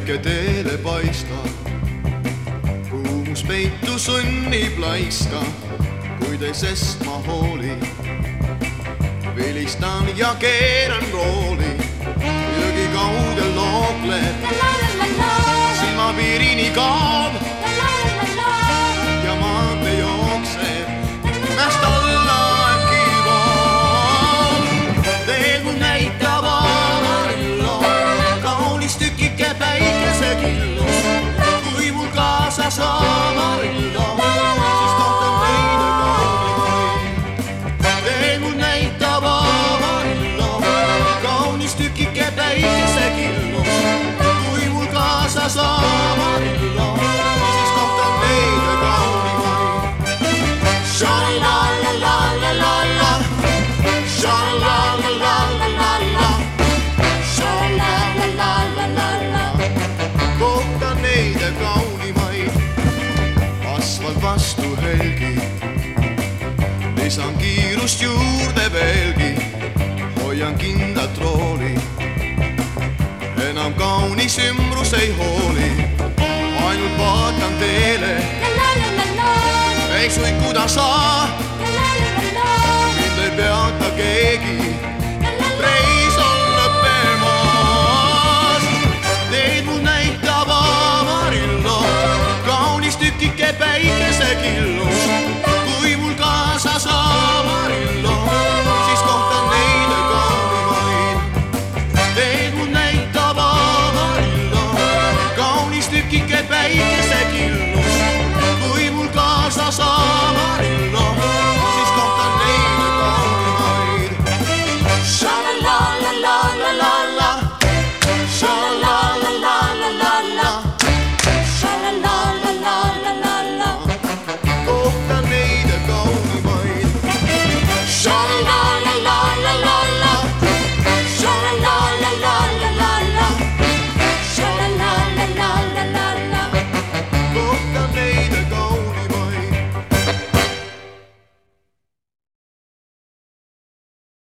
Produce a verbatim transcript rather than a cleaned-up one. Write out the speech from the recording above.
päike teele paistab, kuumus peitu sunnib laiska, kuid ei sest ma hooli. Vilistan ja keeran rooli, jõgi kaudel lookleb, silmapiirini kaob ja maante jookseb, mäest alla äkki voob. Teel mul näitab Amarillo, kaunis tükike päikesekillus, kui mul kaasas Amarillo, siis kohtan meile kaunimaid. Teel mul näitab Amarillo, kaunis tükike päikesekillus, kui mul kaasas Amarillo, siis kohtan meile kaunimaid. Sha-la-la-la-la-la-la, sha-la-la-la-la-la-la, sha-la-la-la-la-la-la, kohtan neile kaunimaid. Asfalt vastu helgi, lisan kiirust juurde veelgi, hoian kindlat rooli, enam kaunis ümbrus ei hooli, ainult vaatan teele, ei suikuda saa, mind ei peata keegi, reis on lõppemas. Teid mul näitab Amarillo, kaunis tükike päikesekillus, kui mul kaasas Amarillo, siis kohtan neile kaunimaid. Teid mul näitab Amarillo, kaunis tükike päikesekillus, kui mul kaasas Amarillo, siis kohtan neile kaunimaid. Sha-la-la-la-la-la-la, sha-la-la-la-la-la-la, sha-la-la-la-la-la-la, kohtan neile kaunimaid. Sha-la-la